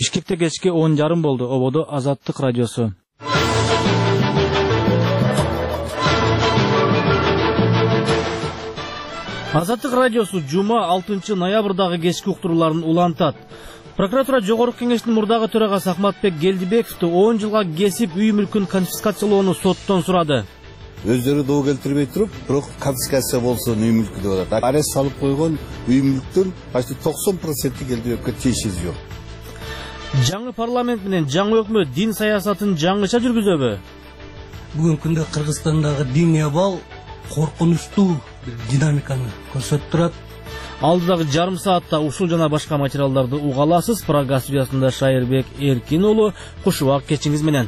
Бишкекте кечки 10:30 болду. Ободо Азаттык радиосу. Азаттык радиосу жума 6 ноябрдагы кечки уктурууларын улантат. Прокуратура Жогорку кеңештин мурдагы төрагасы Ахматбек Келдибековду 10 жылга кесип үй мүлкүн конфискациялоону соттон сурады. Өздөрү доо келтирбей туруп, бирок конфискация болсо үй мүлкү деп атат. Арест салып койгон үй мүлктүн почти 90% Келдибековго тийиши жок. Жаңы парламент менен жаңы өкмөт дин саясатын жаңыча жүргүзөбү? Бүгүнкү күндө Кыргызстандагы диний абал коркунучтуу динамиканы көрсөтүп турат. Алдыдагы жарым саатта ушул жана башка материалдарды уга аласыз. Программа студиясында Шайырбек Эркин уулу, куш убак кечиңиз менен.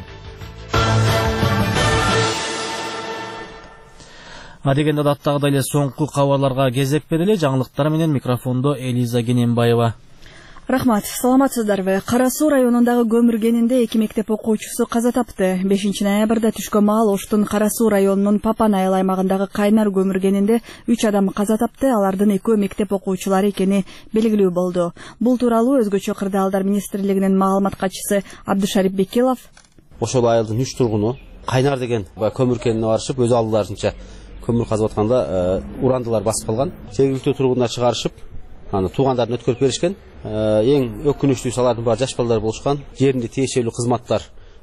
Адегенде адаттагыдай эле соңку кабарларга кезек берели. Жаңылыктар менен микрофондо Элиза Гененбаева. Рахмат, саламатсыздарбы. Кара Суу районундагы көмүр кенинде 2 мектеп окуучусу каза тапты. 5 ноябрда түшкөн маал Оштун Кара Суу районунун Папан айыл аймагындагы Кайнар көмүр кенинде 3 адам каза тапты. Алардын 2 мектеп окуучулары экени белгилүү болду. Бул тууралуу Өзгөчө кырдаалдар министрлигинин маалымат катчысы Абдышарип Бекелов ошол айылдын 3 тургуну Кайнар деген көмүр кенине барышып, өз алдыларынча көмүр казып атканда урандылар басып калган. Жергиликтүү тургундар чыгарышып, аны туугандарын өткөрүп беришкен. Эң өкүнүчтүүсү алардын баары жаш балдар болушкан. Жеринде тиешелүү кызматтар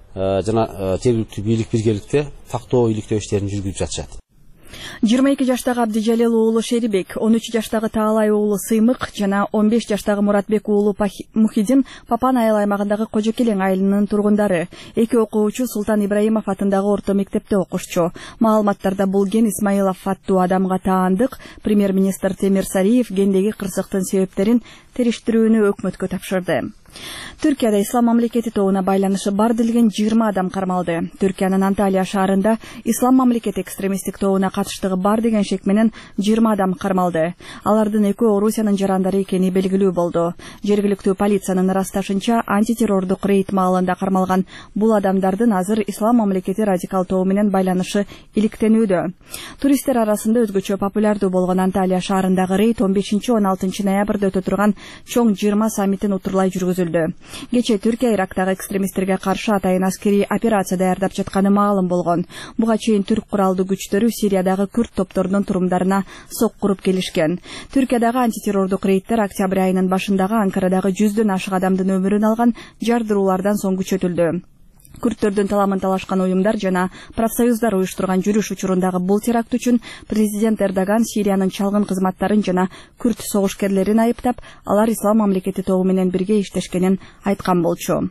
жана жергиликтүү бийлик биргеликте тактоо иликтөө иштерин жүргүзүп жатышат. 22 жаштагы Абдижалил уулу Шерибек, 13 жаштагы Таалай уулу Сыймык жана 15 жаштагы Муратбек уулу Мухидин Папан айыл аймагындагы Кожокелең айылынын тургундары. 2 окуучу Султан Ибраимов атындагы орто мектепте окушчу. Маалыматтарда бул ген Исмаилов аттуу адамга таандык. Премьер-министр Темир Сариев гендеги кырсыктын себептерин териштирүүнү өкмөткө тапшырды. Түркияда Ислам мамлекети тобуна байланышы бар делген 20 адам кармалды. Түркиянын Анталия шаарында Ислам мамлекети экстремисттик тобуна катыштыгы бар деген шек менен 20 адам кармалды. Алардын 2 Орусиянын жарандары экени белгилүү болду. Жергиликтүү полициянын ырасташынча антитеррордук рейд маалында кармалган бул адамдардын азыр Ислам мамлекети радикал тобу менен байланышы иликтенүүдө. Туристтер арасында өзгөчө популярдуу болгон Анталия шаарындагы рейд 15-16 ноябрда өтө турган чоң 20 саммитин утурлай жүргүзүлдү. Кече Түркия Ирактагы экстремисттерге каршы атайын аскери операция даярдап жатканы маалым болгон. Буга чейин түрк куралдуу күчтөрү Сириядагы күрд топторунун турумдарына сок куруп келишкен. Түркиядагы антитеррордук рейдтер октябрь айынын башындагы Анкарадагы 100дөн ашык адамдын өмүрүн алган жардыруулардан соң күчөтүлдү. Күрттөрдүн таламын талашкан уюмдар жана профсоюздар уюштурган жүрүш учурундагы бул теракт үчүн президент Эрдоган Сириянын чалгын кызматтарын жана күрт согушкерлерин айыптап, алар Ислам мамлекети тобу менен бирге иштешкенин айткан болчу.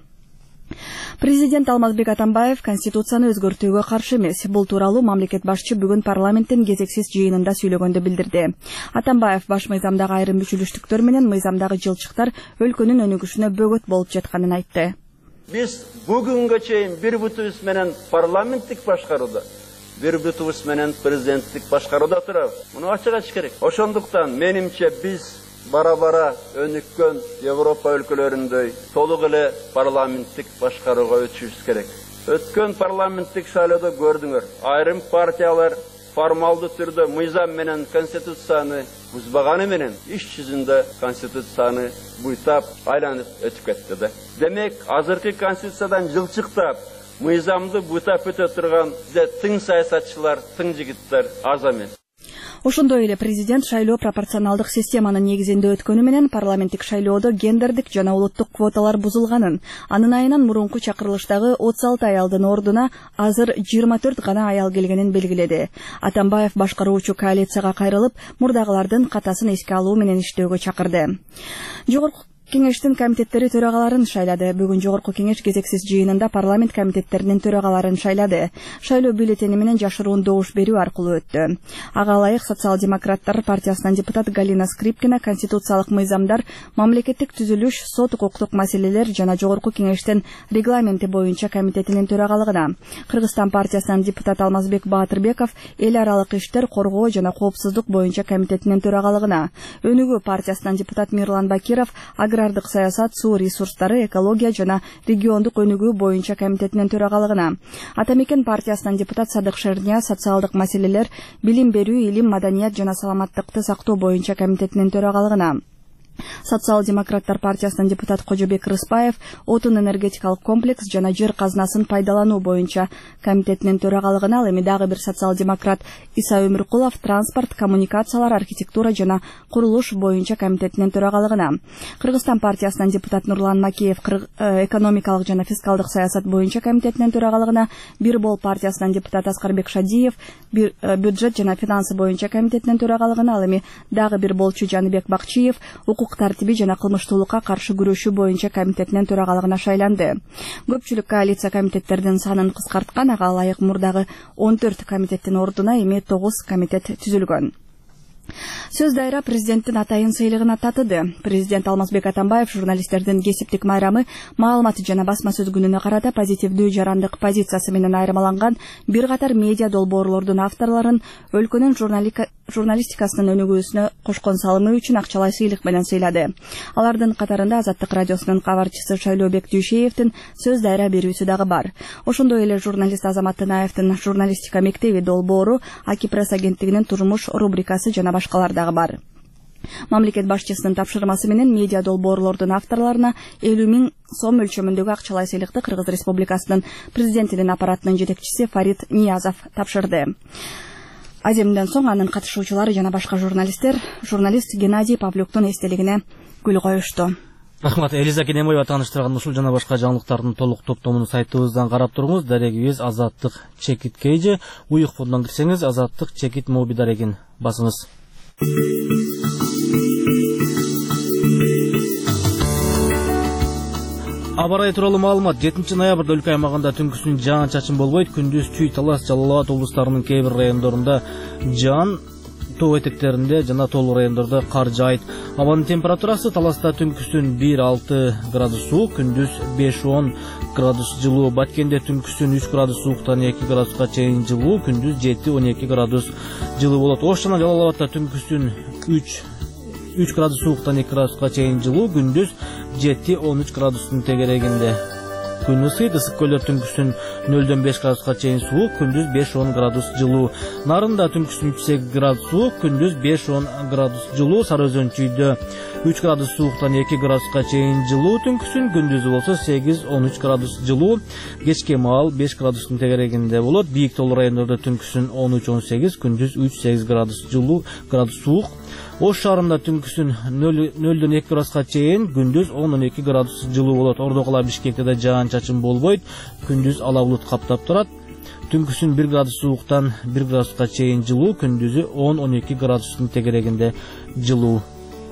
Президент Алмазбек Атамбаев Конституцияны өзгөртүүгө каршы эмес. Бул тууралуу мамлекет башчы бүгүн парламенттин кезексиз жыйынында сүйлөгөндө билдирди. Атамбаев баш мыйзамдагы айрым бүчүлүштүктөр менен мыйзамдагы жылчыктар өлкөнүн өнүгүшүнө бөгөт болуп жатканын айтты. Biz bugünkü çeyin bir bütüs menen parlamentlik başkaruda, bir bütüs menen prezidentlik başkaruda turab. Bunu açık açık gerek. Oşonduktan menimçe biz bara önükkön Avrupa ülkelerinde toluk ile parlamentlik başkaruga ötüşüz gerek. Ötkön parlamentlik şaylada gördüңөр. Ayrım partiyalar formaldı türde mıйзам menen konstitutsiyany buzbagany menen iş yüzünde konstitutsiyany buytap aylanıp ötüp ketdi de. Demek azırkı konstitutsiyadan жылчыктап mıйзамды buytap ötө turgan тың саясатчылар, тың жигиттер аз эмес. Ошондой эле президент шайлоо пропорционалдык системанын негизинде өткөнү менен парламенттик шайлоодо гендердик жана улуттук квоталар бузулганын, анын айынан мурунку чакырылыштагы 36 аялдын ордуна азыр 24 гана аял келгенин белгиледи. Атамбаев башкаруучу коалицияга кайрылып, мурдагылардын катасын эске алуу менен иштөөгө чакырды. Жогорку Кеңештин комитеттери төрагаларын шайлады. Бүгүн Жогорку Кеңеш кезексиз жыйынында парламент комитеттеринин төрагаларын шайлады. Шайлоо бюллетени менен жашыруун добуш берүү аркылуу өттү. Ага ылайык социал-демократтар партиясынан депутат Галина Скрипкина конституциялык мыйзамдар, мамлекеттик түзүлүш, сот укуктук маселелер жана Жогорку Кеңештин регламенти боюнча комитетинин төрагалыгына, Кыргызстан партиясынан депутат Алмазбек Баатырбеков эл аралык иштер, коргоо жана коопсуздук боюнча комитетинин төрагалыгына, Өнүгүү партиясынан депутат Мирлан Бакиров агрардык саясат, суу ресурстары, экология жана региондук өнүгүү боюнча комитетинин төрагалыгына, Атамекен партиясынан депутат Садык Шерния социалдык маселелер, билим берүү, илим, маданият жана саламаттыкты сактоо боюнча комитетинин төрагалыгына, Социал-демократтар партиясынын депутат Кожобек Рыспаев отун энергетикалык комплекс жана жер казынасын пайдалануу боюнча комитетинин төрагалыгына, ал эми дагы бир социал-демократ Иса Өмүркулов транспорт, коммуникациялар, архитектура жана курулуш боюнча комитетинин төрагалыгына. Кыргызстан партиясынын депутат Нурлан Макеев экономикалык жана фискалдык саясат боюнча комитетинин төрагалыгына, Бир бол партиясынын депутат Аскарбек Шадиев бюджет жана финансы боюнча комитетинин төрагалыгына, ал эми дагы бир болчу Жаныбек Бакчиев укук тартиби жана кылмыштуулукка каршы күрөшүү боюнча комитетинин төрагалыгына шайланды. Көпчүлүк коалиция комитеттердин санын кыскарткан, ага ылайык мурдагы 14 комитеттин ордуна эми 9 комитет түзүлгөн. Сөз дайра президенттин атайын сыйлыгын татыды. Президент Алмазбек Атамбаев журналисттердин кесиптик майрамы, маалымат жана басма сөз күнүнө карата позитивдүү жарандык позициясы менен айырмаланган бир катар медиа долбоорлордун авторлорун өлкөнүн журналистикасынын өнүгүүсүнө кошкон салымы үчүн акчалай сыйлык менен сыйлады. Алардын катарында Азаттык радиосунун кабарчысы Шайлообек Дүйшеевдин сөз дайра берүүсү дагы бар. Ошондой эле журналист Азамат Тынаевдин журналистика мектеби долбоору, Аки пресс агенттигинин турмуш рубрикасы жана башкалар дагы бар. Мамлекет башчысынын тапшырмасы менен медиа долбоорлордун авторлоруна 50 000 сом өлчөмүндөгү акчалай сыйлыкты Кыргыз Республикасынын президентинин аппаратынын жетекчиси Фарид Ниязов тапшырды. Аземден соң анын катышуучулары жана башка журналист Геннадий Павлюктун эстелигине гүл коюшту. Рахмат, Элиза Кенемоева тааныштырган ушул жана башка жаңылыктардын толук топтомун сайтыбыздан карап туруңуз. Дарегибиз Азаттык чекит кейжи. Уюк фондон кирсеңиз Азаттык чекит моби дарегин басыңыз. Аба ырайы тууралуу маалымат. 7 ноябрда өлкө аймагында түнкүсүн жаан-чачын болбойт. Күндүз Чүй, Талас, Жалал Абад облустарынын кээ бир райондорунда жаан, тоо этектеринде жана тоолуу райондордо кар жаайт. Абанын температурасы Таласта түнкүсүн 1-6 градус суук, күндүз 5-10 градус жылуу. Баткенде түнкүсүн 3 градус сууктан 2 градуска чейин жылуу, күндүз 7-12 градус жылуу болот. Ош жана Жалал Абадта түнкүсүн 3 градус сууктан 2 градуска чейин жылуу, күндүз 7-13 градустун тегерегинде. Күн ысыйт, ысык көлдөр түнкүсүн 0-5 градуска чейин суук, күндүз 5-10 градус жылуу. Нарында түнкүсүн 3-8 градус суук, күндүз 5-10 градус жылуу. Сары Өзөн Чүйдө 3 градус сууктан 2 градуска чейин жылуу, түнкүсүн күндүзү болсо 8-13 градус жылуу. Кечке маал 5 градустун тегерегинде болот. Бийик тоолуу райондордо түнкүсүн 13-18, күндүз 3-8 градус жылуу, градус суук. Ош шаарында түнкүсүн 0-2 градуска чейин, күндүз 10-12 градус жылуу болот. Ордо кала Бишкекте да жаан-чачын болбойт, күндүз ала булут каптап турат. Түнкүсүн 1 градус сууктан 1 градуска чейин жылуу, күндүзү 10-12 градустун тегерегинде жылуу.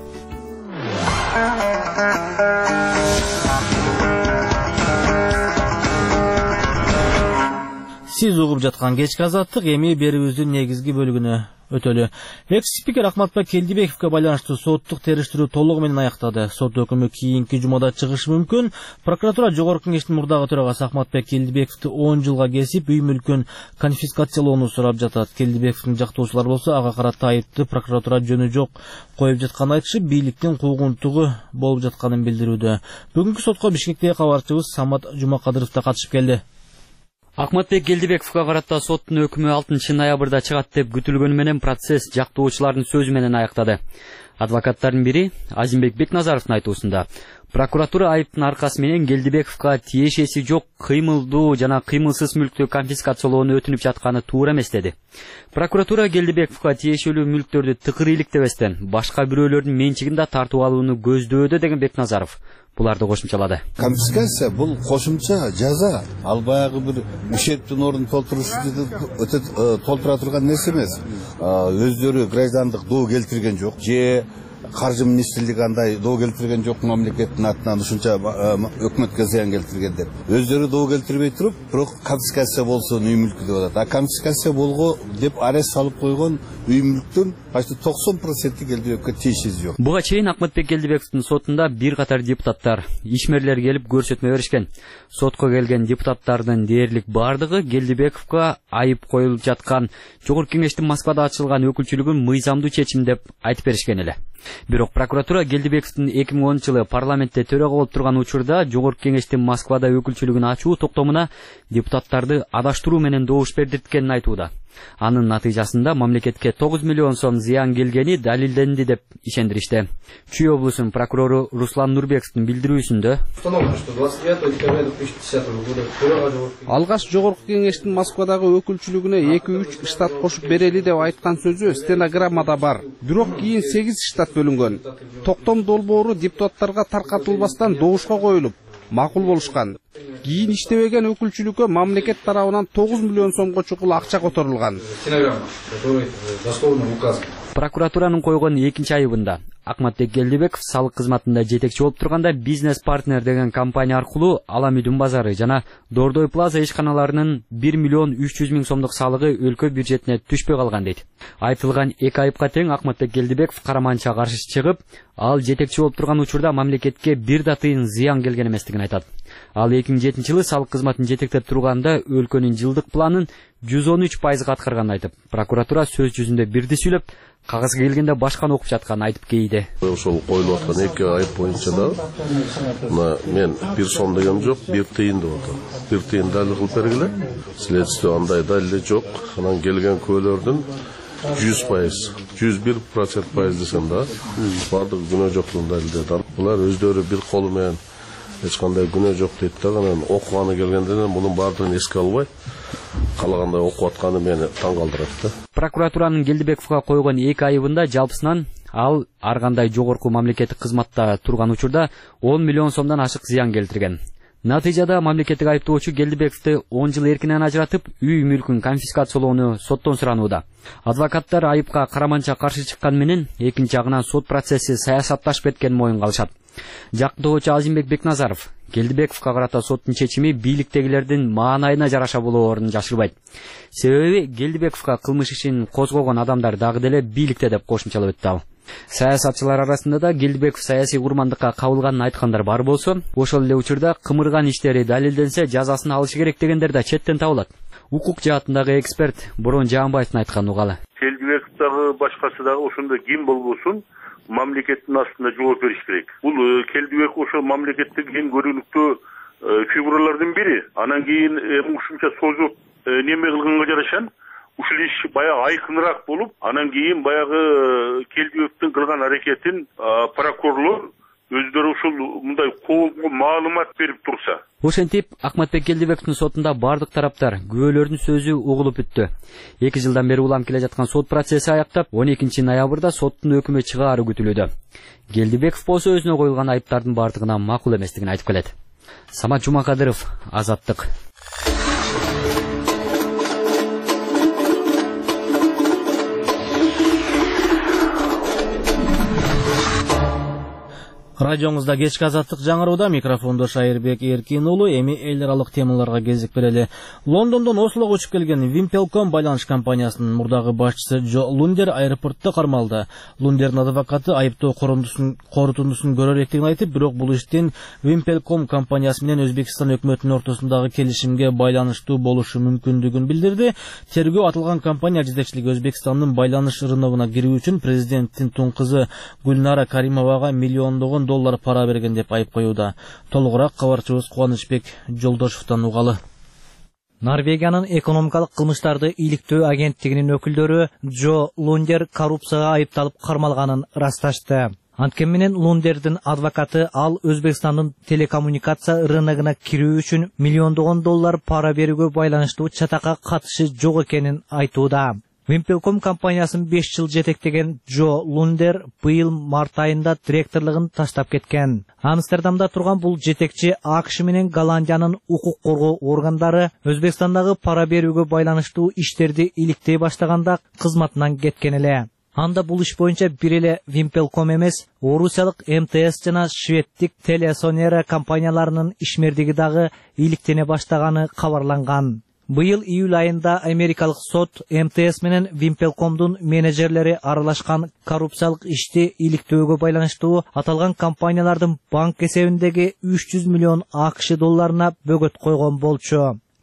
Сиз угуп жаткан кечки Азаттык, эми берүүбүздүн негизги бөлүгүнө өтөлү. Экс-спикер Акматбек Келдибековго байланыштуу соттук териштирүү толугу менен аяктады. Сот өкүмү кийинки жумада чыгышы мүмкүн. Прокуратура Жогорку Кеңештин мурдагы төрагасы Акматбек Келдибековду 10 жылга кесип, үй мүлкүн конфискациялоону сурап жатат. Келдибековдун жактоочулары болсо ага карата айыпты прокуратура жөнү жок коюп жатканын айтышып, бийликтин куугунтугу болуп жатканын билдирүүдө. Бүгүнкү сотко Бишкектеги кабарчыбыз Самат Жумакадыров да катышып келди. Акматбек Келдибековго карата соттун өкүмү 6 ноябрда чыгат деп күтүлгөнү менен процесс жактоочулардын сөзү менен аяктады. Адвокаттардын бири Азимбек Бекназаровдун айтуусунда прокуратура айыптын аркасы менен Келдибековго тиешеси жок кыймылдуу жана кыймылсыз мүлктү конфискациялоону өтүнүп жатканы туура эмес деди. Прокуратура Келдибековго тиешелүү мүлктөрдү тыкыр иликтебестен башка бирөөлөрдүн менчигинде тартып алууну көздөөдө деген Бекназаров буларды кошумчалады. Конфискация бул кошумча жаза. Ал баягы бир ущербтин ордун толтура турган нерсе эмес. Өздөрү граждандык доо келтирген жок, же каржы министрлиги андай доо келтирген жок, мамлекеттин атынан ушунча өкмөткө зыян келтирген деп. Өздөрү доо келтирбей туруп, бирок конфискация болсун үй мүлкү деп атат. А конфискация болго деп арест салып койгон үй мүлктүн почти 90% Келдибековго тиешеси жок. Буга чейин Акматбек Келдибековдун сотунда бир катар депутаттар, ишмерлер келип көрсөтмө беришкен. Сотко келген депутаттардын дээрлик бардыгы Келдибековго айып коюлуп жаткан Жогорку Кеңештин Москвада ачылган өкүлчүлүгүн мыйзамдуу чечим деп айтып беришкен эле. Бирок прокуратура Келдибековдун 2010-жылы парламентте төрага болуп турган учурда Жогорку Кеңештин Москвада өкүлчүлүгүн ачуу токтомуна депутаттарды адаштыруу менен добуш бердирткенин айтууда. Анын натыйжасында мамлекетке 9 миллион сом зыян келгени далилденди деп ишендиришти. Чүй облусунун прокурору Руслан Нурбековдун билдирүүсүндө алгаш жогорку кеңештин Москвадагы өкүлчүлүгүнө 2-3 штат кошуп берели деп айткан сөзү стенограммада бар. Бирок кийин 8 штат бөлүнгөн. Токтом долбоору депутаттарга таркатылбастан добушка коюлуп, макул болушкан. Кийин иштебеген өкүлчүлүккө мамлекет тарабынан 9 миллион сомго чукул акча которулган. Прокуратуранын койгон экинчи айыбында Акматбек Келдибеков салык кызматында жетекчи болуп турганда Бизнес Партнер деген компания аркылуу Аламүйдүн базары жана Дордой Плаза ишканаларынын 1 миллион 300 миң сомдук салыгы өлкө бюджетине түшпөй калган дейт. Айтылган эки айыпка тең Акматбек Келдибеков караманча каршы чыгып, ал жетекчи болуп турган учурда мамлекетке бир да тыйын зыян келген эместигин айтат. Ал 2007-жылы салык кызматын жетектеп турганда өлкөнүн жылдык планын 113% аткарганын айтып, прокуратура сөз жүзүндө бирди сүйлөп, кагазга келгенде башканы окуп жатканын айтып кейди. Ошол коюлуп аткан эки айып боюнча да мен бир сом деген жок, бир тыйын деп атам. Бир тыйын далил кылып бергиле. Следствие андай далил жок. Анан келген көөлөрдүн 100%, 101% десем да, бардык күнөө жоктугун далилдеди. Булар өздөрү бир колу менен эч кандай күнөө жок дейт да, анан окуганы келгенде мунун бардыгын эске албай калагандай окуп атканы мени таң калтырат да. Прокуратуранын Келдибековго койгон эки айыбында жалпысынан ал ар кандай жогорку мамлекеттик кызматта турган учурда 10 миллион сомдон ашык зыян келтирген. Натыйжада мамлекеттик айыптоочу Келдибековду 10 жыл эркинен ажыратып, үй мүлкүн конфискациялоону соттон суранууда. Адвокаттар айыпка караманча каршы чыккан менен экинчи жагынан сот процесси саясатташып кеткенин моюнга алышат. Жактоочу Азимбек Бекназаров Келдибековго карата соттун чечими бийликтегилердин маанайына жараша болоорун жашырбайт. Себеби Келдибековго кылмыш ишин козгогон адамдар дагы деле бийликте деп кошумчалап өттү ал. Саясатчылар арасында да Келдибеков саясий курмандыкка кабылганын айткандар бар болсо, ошол эле учурда кымырган иштери далилденсе жазасын алышы керек дегендер да четтен табылат. Укук жаатындагы эксперт Борон Жаанбаевдин айтканын угалы. Келдибеков дагы башкасы дагы ошондо ким болбосун мамлекеттин астында жооп бериш керек. Бул Келдибеков ошо мамлекеттик эң көрүнүктүү фигуралардын бири. Анан кийин ушунча созуп неме кылганга жарашан ушул иш баягы айкыныраак болуп, анан кийин баягы Келдибековдун кылган аракетин прокурорлор өздөрү ушул мындай коомго маалымат берип турса. Ошентип, Акматбек Келдибековдун сотунда бардык тараптар күбөлөрдүн сөзү угулуп бүттү. 2 жылдан бери улам келе жаткан сот процесси аяктап, 12 ноябрда соттун өкүмү чыгаары күтүлүүдө. Келдибеков болсо өзүнө коюлган айыптардын бардыгына макул эместигин айтып келет. Самат Жумакадыров, Азаттык. Радиоңузда кечки Азаттык жаңырууда, микрофондо Шайырбек Эркин уулу. Эми эл аралык темаларга кезик берели. Лондондон Ослого учуп келген Wimpelcom байланыш компаниясынын мурдагы башчысы Джо Лундер аэропортто кармалды. Лундердин адвокаты айыптоо корутундусун көрөр эктигин айтып, бирок бул иштин Wimpelcom компаниясы менен Өзбекстан өкмөтүнүн ортосундагы келишимге байланыштуу болушу мүмкүндүгүн билдирди. Тергөө аталган компания жетекчилиги Өзбекстандын байланыш рыногуна кирүү үчүн президенттин тун кызы Гүлнара Каримовага миллиондогон доллар пара берген деп айып коюуда. Толугураак кабарчыбыз Кубанычбек Жолдошевдон угалы. Норвегиянын экономикалык кылмыштарды иликтөө агенттигинин өкүлдөрү Джо Лундер коррупцияга айыпталып кармалганын ырасташты. Анткени менен Лундердин адвокаты ал Өзбекстандын телекоммуникация рыногуна кирүү үчүн миллиондогон доллар пара берүүгө байланыштуу чатакка катышы жок экенин айтууда. Wimpelcom компаниясын 5 жыл жетектеген Джо Лундер быйыл март айында директорлугун таштап кеткен. Амстердамда турган бул жетекчи АКШ менен Голландиянын укук коргоо органдары Өзбекстандагы пара берүүгө байланыштуу иштерди иликтей баштаганда кызматынан кеткен эле. Анда бул иш боюнча бир эле Wimpelcom эмес, орусиялык МТС жана шведтик Телесонера компанияларынын ишмердиги дагы иликтене баштаганы кабарланган. Быйыл июль айында америкалык сот МТС менен Wimpelcomдун менеджерлери аралашкан коррупциялык ишти иликтөөгө байланыштуу аталган компаниялардын банк эсебиндеги 300 миллион АКШ долларына бөгөт койгон болчу.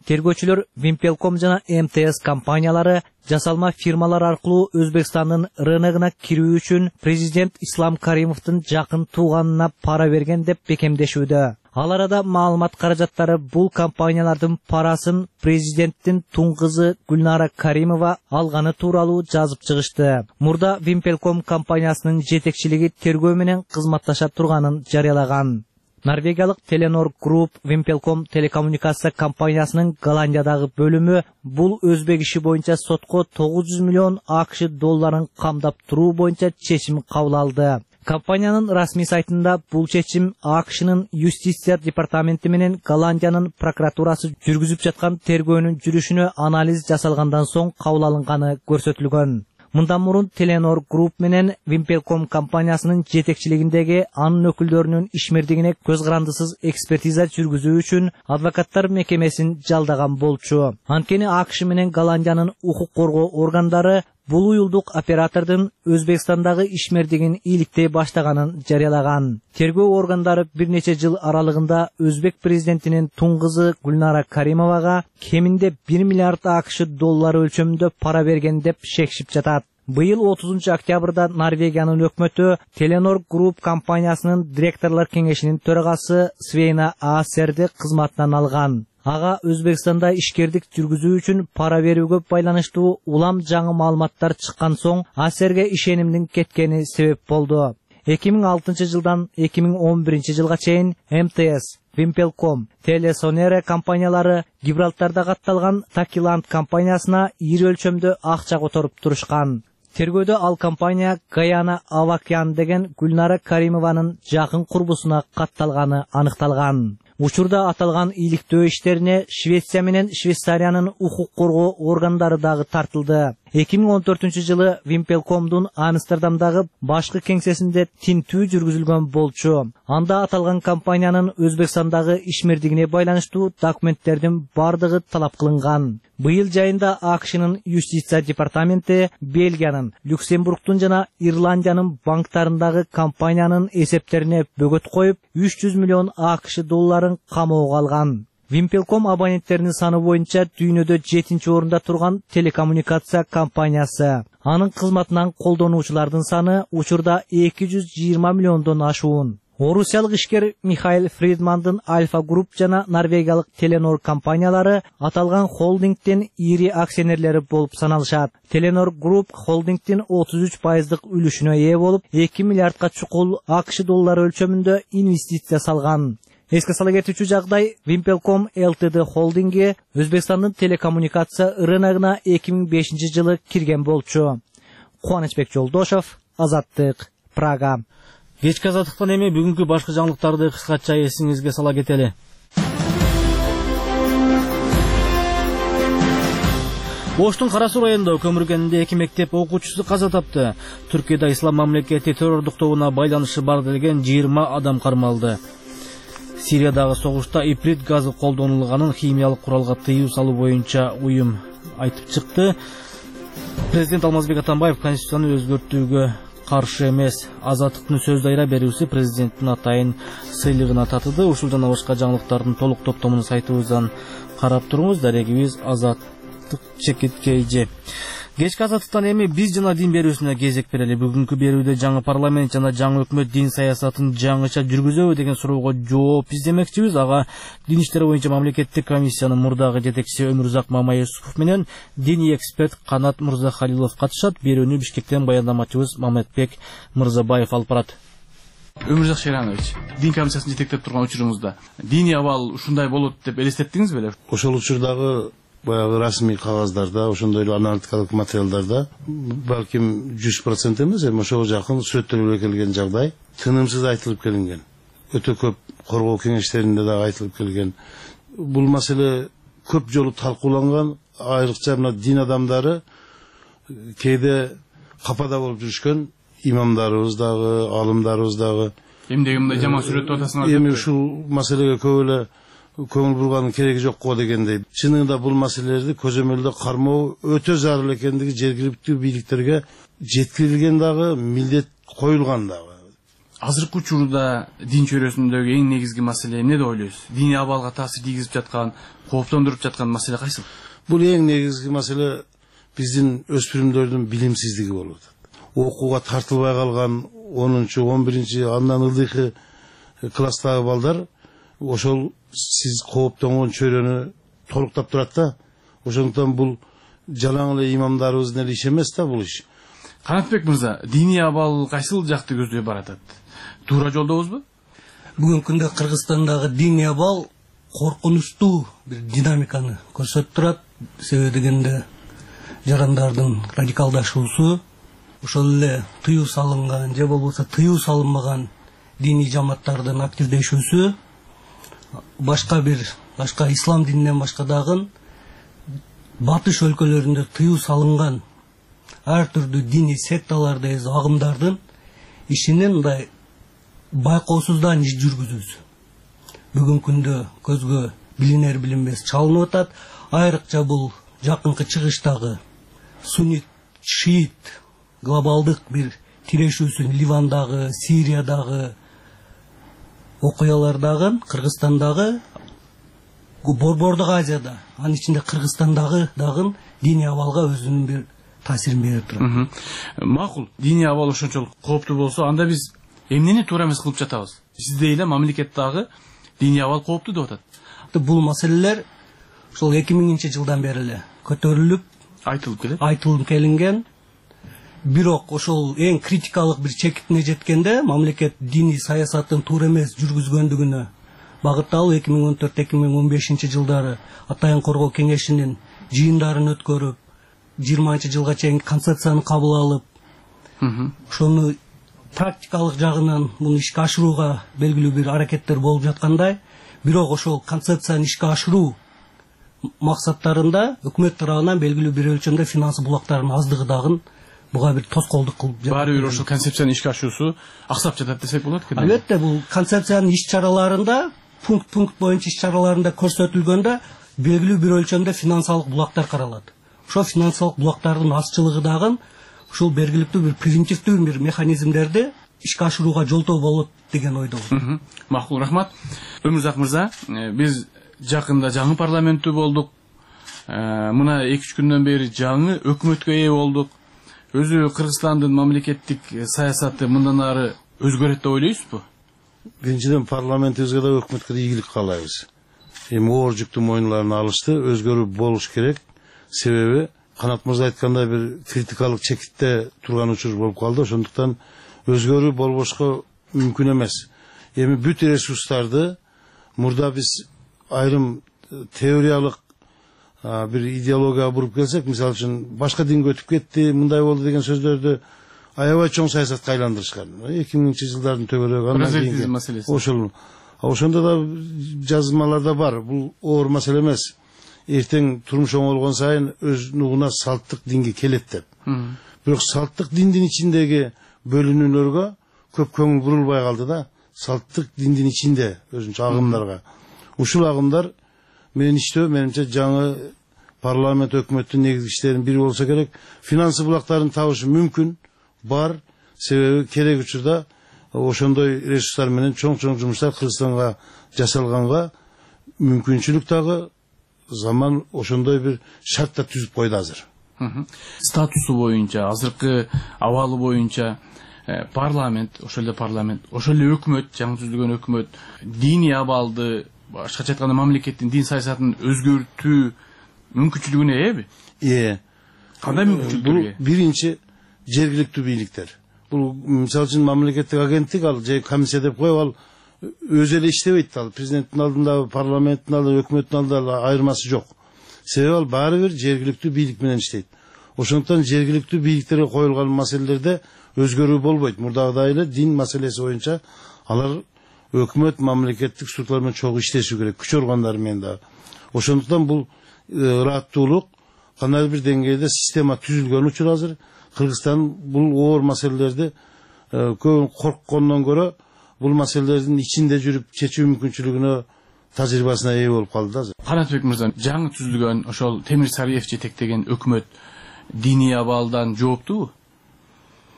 Тергөөчүлөр Вимпелком жана МТС компаниялары жасалма фирмалар аркылуу Өзбекстандын рыногуна кирүү үчүн президент Ислам Каримовдун жакын тууганына пара берген деп бекемдешүүдө. Ал арада маалымат каражаттары бул компаниялардын парасын президенттин туң кызы Гүлнара Каримова алганы тууралуу жазып чыгышты. Мурда Вимпелком компаниясынын жетекчилиги тергөө менен кызматташа турганын жарыялаган. Норвегиялык Telenor Group Вимпелком телекоммуникация компаниясынын Голландиядагы бөлүмү бул өзбек иши боюнча сотко 900 миллион АКШ долларын камдап туруу боюнча чечим кабыл алды. Компаниянын расмий сайтында бул чечим АКШнын юстиция департаменти менен Голландиянын прокуратурасы жүргүзүп жаткан тергөөнүн жүрүшүнө анализ жасалгандан соң кабыл алынганы көрсөтүлгөн. Мындан мурун Telenor Group менен Вимпелком компаниясынын жетекчилигиндеги анын өкүлдөрүнүн ишмердигине көз карандысыз экспертиза жүргүзүү үчүн адвокаттар мекемесин жалдаган болчу. Анткени АКШ менен Голландиянын укук коргоо органдары бул уюлдук оператордун Өзбекстандагы ишмердигин иликтей баштаганын жарыялаган. Тергөө органдары бир нече жыл аралыгында Өзбек президентинин туң кызы Гүлнара Каримовага кеминде 1 миллиард АКШ доллары өлчөмүндө пара берген деп шекшип жатат. Быйыл 30 октябрда Норвегиянын өкмөтү Telenor Group компаниясынын директорлор кеңешинин төрагасы Свейна Аасерди кызматынан алган. Ага Өзбекстанда ишкердик жүргүзүү үчүн пара берүүгө байланыштуу улам жаңы маалыматтар чыккан соң Асерге ишенимдин кеткени себеп болду. 2006 жылдан 2011 жылга чейин МТС, Вимпелком, Телесонере компаниялары Гибралтарда катталган Такиланд компаниясына ири өлчөмдө акча которуп турушкан. Тергөөдө ал компания Гаяна Авакян деген Гүлнара Каримованын жакын курбусуна катталганы аныкталган. Учурда аталган иликтөө иштерине Швеция менен Швейцариянын укук коргоо органдары дагы тартылды. 2014 жылы Вимпелкомдун Амстердамдагы башкы кеңсесинде тинтүү жүргүзүлгөн болчу. Анда аталган компаниянын Өзбекстандагы ишмердигине байланыштуу документтердин бардыгы талап кылынган. Быйыл жайында АКШнын юстиция департаменти Бельгиянын, Люксембургдун жана Ирландиянын банктарындагы компаниянын эсептерине бөгөт коюп 300 миллион АКШ долларын камоого алган. Вимпелком абоненттеринин саны боюнча дүйнөдө 7-чи орунда турган телекоммуникация компаниясы. Анын кызматынан колдонуучулардын саны учурда 220 миллиондон ашуун. Орусиялык ишкер Михаил Фридмандын Альфа Групп жана норвегиялык Telenor компаниялары аталган холдингдин ири акционерлери болуп саналышат. Telenor Group холдингдин 33% үлүшүнө ээ болуп, 2 миллиардка чукул АКШ доллары өлчөмүндө инвестиция салган. Эске сала кетүүчү жагдай, Вимпелком Ltd холдинги Өзбекстандын телекоммуникация рыногуна 2005 жылы кирген болчу. Кубанычбек Жолдошов, Азаттык, Прага. Кечки азаттыктан эми бүгүнкү башкы жаңылыктарды кыскача эсиңизге сала кетели. Оштун Кара Суу районунда көмүр кенинде 2 мектеп окуучусу каза тапты. Түркияда ислам мамлекети террордук тобуна байланышы бар делген 20 адам кармалды. Сириядагы согушта иприт газы колдонулганын химиялык куралга тыюу салуу боюнча уюм айтып чыкты. Президент Алмазбек Атамбаев конституцияны өзгөртүүгө каршы эмес. Азаттыктын сөз дайра берүүсү президенттин атайын сыйлыгына татыды. Ушул жана башка жаңылыктардын толук топтомун сайтыбыздан карап туруңуз. Дарегибиз Азаттык Чекиткейжи. Кечки азаттыктан эми биз жана дин берүүсүнө кезек берели. Бүгүнкү берүүдө жаңы парламент жана жаңы өкмөт дин саясатын жаңыча жүргүзөбү деген суроого жооп издемекчибиз. Ага дин иштери боюнча мамлекеттик комиссиянын мурдагы жетекчиси Өмүрзак Мамаевсов менен диний эксперт Канат Мырзахалилов катышат. Берүүнү Бишкектен баяндамачыбыз Маматбек Мырзабаев алып барат. Өмүрзак Шеранович, дин комиссиясын жетектеп турган учурубузда диний абал ушундай болот деп элестеттиңиз беле? Ошол учурдагы баягы расмий кагаздарда, ошондой эле аналитикалык материалдарда балким 100% эмес, эми ошого жакын сүрөттөлгө келген жагдай тынымсыз айтылып келинген. Өтө көп коргоо кеңештеринде да айтылып келген. Бул маселе көп жолу талкууланган, айрыкча мына дин адамдары кээде капада болуп жүрүшкөн, имамдарыбыз дагы, алымдарыбыз дагы. Эмнеге мындай жаман сүрөттү атасыңар? Эми ушул маселеге көп эле көңүл бурганын кереги жок го дегендей. Чынында бул маселелерди көзөмөлдө кармоо өтө зарыл экендиги жергиликтүү бийликтерге жеткирилген дагы, милдет коюлган дагы. азыркы учурда дин чөйрөсүндөгү эң негизги маселе эмне деп ойлойсуз? Диний абалга таасир тийгизип жаткан, кооптондуруп жаткан маселе кайсы? Бул эң негизги маселе биздин өспүрүмдөрдүн билимсиздиги болуп атат. Окууга тартылбай калган 10-11 андан ылдыйкы класстагы балдар ошол сиз кооптонгон чөйрөнү толуктап турат да. Ошондуктан бул жалаң эле имамдарыбыздын эле иши эмес да бул иш. Канатбек мырза, диний абал кайсыл жакты көздөй баратат? Туура жолдобузбу? Бүгүнкү күндө Кыргызстандагы диний абал коркунучтуу бир динамиканы көрсөтүп турат. Себеби дегенде жарандардын радикалдашуусу, ошол эле тыюу салынган же болбосо тыюу салынбаган диний жамааттардын активдешүүсү, башка ислам дининен башка дагы батыш өлкөлөрүндө тыюу салынган ар түрдүү диний секталарды агымдардын ишинин мындай байкоосуздан иш жүргүзүүсү бүгүнкү күндө көзгө билинер билинбес чалынып атат. Айрыкча бул жакынкы чыгыштагы суннит, шиит глобалдык бир тирешүүсүн Ливандагы, Сириядагы окуялардагы, Кыргызстандагы, Борбордук Азияда, анын ичинде Кыргызстандагы дагы диний абалга өзүнүн бир таасирин берип турат. Макул, диний абал ошончолук кооптуу болсо, анда биз эмнени туура эмес кылып жатабыз? Сиздей эле мамлекеттагы диний абал кооптуу деп атат. Бул маселелер ошол 2000-жылдан бери эле көтөрүлүп, айтылып келинген. Бирок ошол эң критикалык бир чекитине жеткенде мамлекет диний саясатын туура эмес жүргүзгөндүгүнө багытталып 2014-2015 жылдары Атайын коргоо кеңешинин жыйындарын өткөрүп, 20-жылга чейин концепцияны кабыл алып, ошону практикалык жагынан муну ишке ашырууга белгилүү бир аракеттер болуп жаткандай, бирок ошол концепцияны ишке ашыруу максаттарында өкмөт тарабынан белгилүү бир өлчөмдө финанс булактарынын аздыгы дагы буга бир тоскоолдук кылып жатат. Баары бир ошол концепциянын ишке ашуусу аксап жатат десек болот экен. Албетте, бул концепциянын иш-чараларында пункт боюнча иш-чараларында көрсөтүлгөндө белгилүү бир өлчөмдө финансалык булактар каралат. Ошол финансалык булактардын азчылыгы дагы ушул белгиликтүү бир превентивдүү бир механизмдерди ишке ашырууга жолтоо болот деген ойдомун. Макул, рахмат. Өмүрзак мырза, биз жакында жаңы парламенттүү болдук. Мына 2-3 күндөн бери жаңы өкмөткө ээ болдук. Өзү Кыргызстандын мамлекеттик саясаты мындан ары өзгөрөт деп ойлойсузбу? Биринчиден парламентибизге да өкмөткө да ийгилик каалайбыз. Эми оор жүктү мойнуна алышты, өзгөрүү болуш керек. Себеби Канат мырза айткандай бир критикалык чекитте турган учур болуп калды. Ошондуктан өзгөрүү болбошко мүмкүн эмес. Эми бүт ресурстарды мурда биз айрым теориялык бир идеологияга буруп келсек, мисалы үчүн башка динге өтүп кетти, мындай болду деген сөздөрдү аябай чоң саясатка айландырышкан. 2000-жылдардын төбөлөгү андан кийин ошол. Ошондо да жазмаларда бар. Бул оор маселе эмес. Эртең турмуш оңолгон сайын өз нугуна салттык динге келет деп. Бирок салттык диндин ичиндеги бөлүнүүлөргө көп көңүл бурулбай калды да. Салттык диндин ичинде өзүнчө агымдарга. Ушул агымдар менин иштөө менимче жаңы парламент өкмөттүн негизги иштеринин бири болсо керек. Финансы булактарын табышы мүмкүн, бар. Себеби керек учурда ошондой ресурстар менен чоң жумуштар Кыргызстанга жасалганга мүмкүнчүлүк дагы заман ошондой бир шарт да түзүп койду азыр. Статусу боюнча, азыркы абалы боюнча парламент, ошол эле өкмөт, жаңы түзүлгөн өкмөт диний абалды, башкача айтканда мамлекеттин дин саясатын өзгөртүү мүмкүнчүлүгүнө ээби? Кандай мүмкүнчүлүктөргө? Биринчи жергиликтүү бийликтер. Бул мисалы үчүн мамлекеттик агенттик ал же комиссия деп коюп ал өзү эле иштебейт. Ал президенттин алдында, парламенттин алдында, өкмөттүн алдында айырмасы жок. Себеби ал баары бир жергиликтүү бийлик менен иштейт. Ошондуктан жергиликтүү бийликтерге коюлган маселелерде өзгөрүү болбойт. Мурдагыдай эле дин маселеси боюнча алар өкмөт мамлекеттик структуралар менен чогуу иштеши керек, күч органдары менен да. Ошондуктан бул ыраттуулук кандайдыр бир деңгээлде система түзүлгөн учур азыр. Кыргызстан бул оор маселелерди көп корккондон көрө бул маселелердин ичинде жүрүп чечүү мүмкүнчүлүгүнө тажрыйбасына ээ болуп калды азыр. Канатбек мырза, жаңы түзүлгөн ошол Темир Сариев жетектеген өкмөт диний абалдан жооптубу?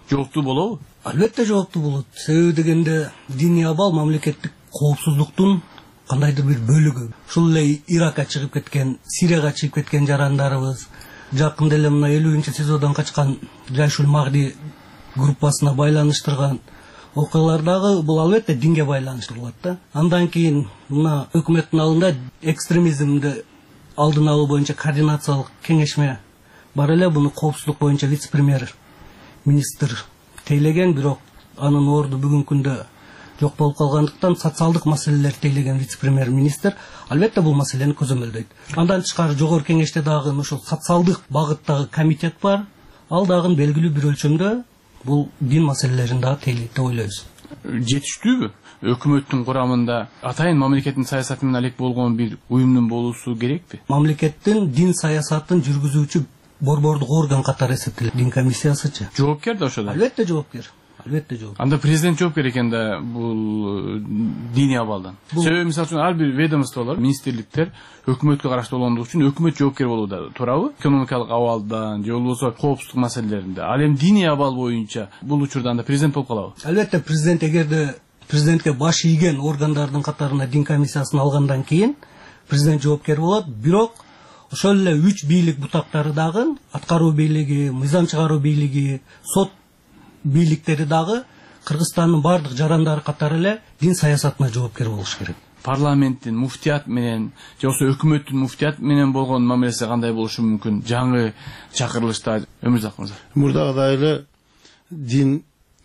жооптуу болобу? Албетте жооптуу болот. Себеби дегенде диний абал мамлекеттик коопсуздуктун кандайдыр бир бөлүгү. Ушул эле Иракка чыгып кеткен, Сирияга чыгып кеткен жарандарыбыз, жакында эле мына 50-нчи СИЗОдон качкан Жайшул Магди группасына байланыштырган окуялардагы бул албетте динге байланыштуу болот да. Андан кийин мына өкмөттүн алдында экстремизмди алдын алуу боюнча координациялык кеңешме бар эле. Буну коопсуздук боюнча вице-премьер министр тейлеген, бирок анын орду бүгүнкү күндө жок болуп калгандыктан социалдык маселелер тейлеген вице-премьер министр албетте бул маселени көзөмөлдөйт. Андан тышкары жогорку кеңеште дагы ошол социалдык багыттагы комитет бар. Ал дагы белгилүү бир өлчөмдө бул дин маселелерин дагы тейлейт деп ойлойбуз. Жетиштүүбү? Өкмөттүн курамында атайын мамлекеттин саясаты менен алек болгон бир уюмдун болуусу керекпи? Мамлекеттин дин саясатын жүргүзүүчү борбордук орган катары эсептелет дин комиссиясычы. Жоопкер да ошодо? Албетте жоопкер. Анда президент жооп керек экен да бул диний абалдан. Себеби мисалы үчүн ар бир ведомстволор, министрликтер өкмөткө караштуу болгондугу үчүн өкмөт жоопкер болууда, туурабы? Экономикалык абалдан же болбосо коопсуздук маселелеринде. Ал эми диний абал боюнча бул учурда анда президент болуп калабы? Албетте президент эгерде президентке баш ийген органдардын катарына дин комиссиясын алгандан кийин президент жоопкер болот. Бирок ошол эле 3 бийлик бутактары дагы, аткаруу бийлиги, мыйзам чыгаруу бийлиги, сот бийликтери дагы Кыргызстандын бардык жарандары катары эле дин саясатына жоопкер болуш керек. Парламенттин муфтият менен же болбосо өкмөттүн муфтият менен болгон мамилеси кандай болушу мүмкүн? Жаңы чакырылышта Өмүрзак мырза. Мурдагыдай эле дин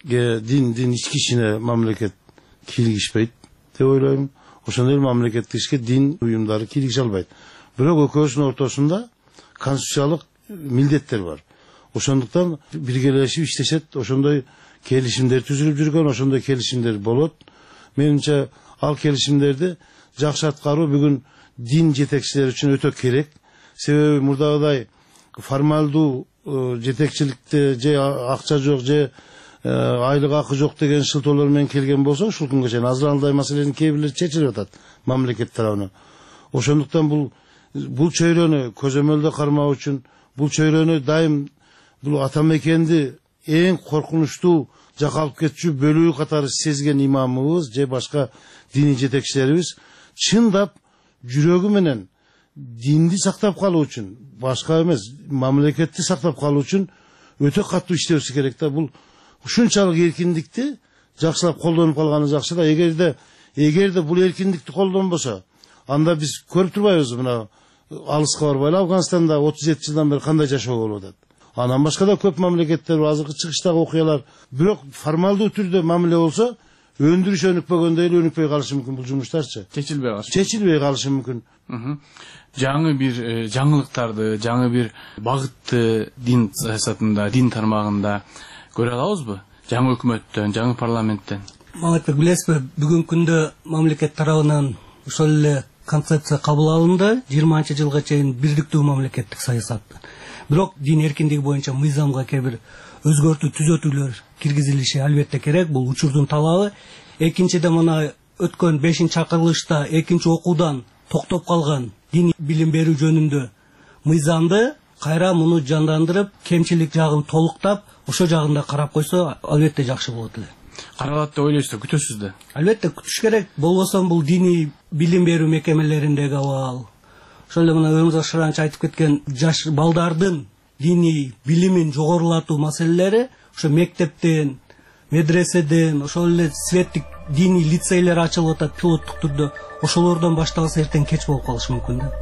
ички ишине мамлекет кийлигишпейт деп ойлойм. Ошондой эле мамлекеттик ишке дин уюмдары кийлигише албайт. Бирок экөөсүнүн ортосунда конституциялык милдеттер бар. Ошондуктан биргелешип иштешет, ошондой келишимдер түзүлүп жүргөн, ошондой келишимдер болот. Менимче ал келишимдерди жакшы аткаруу бүгүн дин жетекчилери үчүн өтө керек. Себеби мурдагыдай формалдуу жетекчиликте же акча жок, же айлык акы жок деген шылтоолор менен келген болсо, ушул күнгө чейин азыр андай маселенин кээ бирлери чечилип атат мамлекет тарабынан. Ошондуктан бул чөйрөнү көзөмөлдө кармоо үчүн, бул чөйрөнү дайым бул ата мекенди эң коркунучтуу жакка алып кетчү бөлүгү катары сезген имамыбыз же башка диний жетекчилерибиз чындап жүрөгү менен динди сактап калуу үчүн, башка эмес, мамлекетти сактап калуу үчүн өтө катуу иштеши керек да. Бул ушунчалык эркиндикти жакшылап колдонуп калганы жакшы да. Эгерде бул эркиндикти колдонбосо, анда биз көрүп турбайбызбы мына алыска барбайлы Афганстанда 37 жылдан бери кандай жашоо болуп атат. Анан башка да көп мамлекеттер азыркы чыгыштагы окуялар. Бирок формалдуу түрдө мамиле болсо, өндүрүш өнүкпөгөндөй эле өнүкпөй калышы мүмкүн бул жумуштарчы. Чечилбей калышы мүмкүн. Жаңы бир жаңылыктарды, жаңы бир багытты дин саясатында, дин тармагында көрө алабызбы? Жаңы өкмөттөн, жаңы парламенттен. Маматбек, билесизби, бүгүнкү күндө мамлекет тарабынан ошол эле концепция кабыл алынды. 20-жылга чейин бирдиктүү мамлекеттик саясат. Бирок дин эркиндиги боюнча мыйзамга кээ бир өзгөртүү түзөтүүлөр киргизилиши албетте керек. Бул учурдун талабы. Экинчиден мына өткөн 5-чакырылышта 2-окуудан токтоп калган дин билим берүү жөнүндө мыйзамды кайра муну жандандырып, кемчилик жагын толуктап, ошо жагында карап койсо албетте жакшы болот эле. Каралат деп ойлойсузбу, күтөсүз да? Албетте күтүш керек. Болбосо бул диний билим берүү мекемелериндеги абал, ошол эле мына Өмүрзак Шыранч айтып кеткен жаш балдардын диний билимин жогорулатуу маселелери ошо мектептен, медреседен, ошол эле светтик диний лицейлер ачылып атат пилоттук түрдө. Ошолордон башталса эртең кеч болуп калышы мүмкүн да.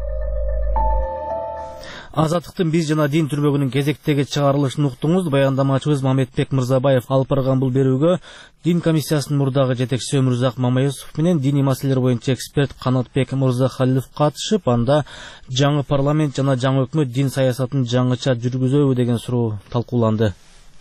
Азаттыктын биз жана дин түрмөгүнүн кезектеги чыгарылышын уктуңуз. Баяндамачыбыз Мамедбек Мырзабаев алып барган бул берүүгө дин комиссиясынын мурдагы жетекчиси Өмүрзак Мамаевов менен диний маселелер боюнча эксперт Канатбек Мырзахалилов катышып, анда жаңы парламент жана жаңы өкмөт дин саясатын жаңыча жүргүзөбү деген суроо талкууланды.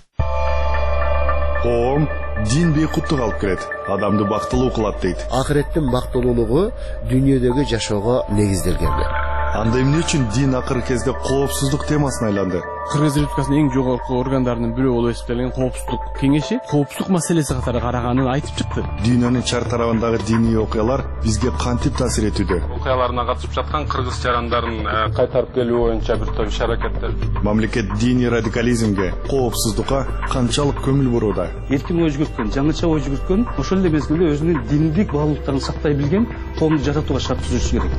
Коом дин бейкуттук алып келет, адамды бактылуу кылат дейт. Акыреттин бактылуулугу дүйнөдөгү жашоого негизделген. Анда эмне үчүн дин акыркы кезде коопсуздук темасына айланды? Кыргыз Республикасынын эң жогорку органдарынын бирөө болуп эсептелген Коопсуздук кеңеши коопсуздук маселеси катары караганын айтып чыкты. Дүйнөнүн чар тарабындагы диний окуялар бизге кантип таасир этүүдө? Окуяларына катышып жаткан кыргыз жарандарын кайтарып келүү боюнча бир топ иш-аракеттер. Мамлекет диний радикализмге, коопсуздукка канчалык көңүл бурууда? Эркин ой жүгүрткөн, жаңыча ой жүгүрткөн, ошол эле мезгилде өзүнүн диндик баалуулуктарын сактай билген коомду жаратууга шарт түзүш керек.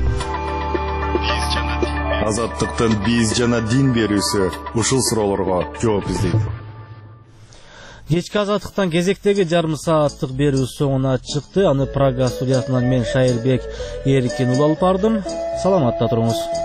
Азаттыктын биз жана дин берүүсү ушул суроолорго жооп издейт. Кечки азаттыктан кезектеги жарым сааттык берүү соңуна чыкты. Аны Прага студиясынан мен Шайырбек Эркин улы алып бардым. Саламатта туруңуз.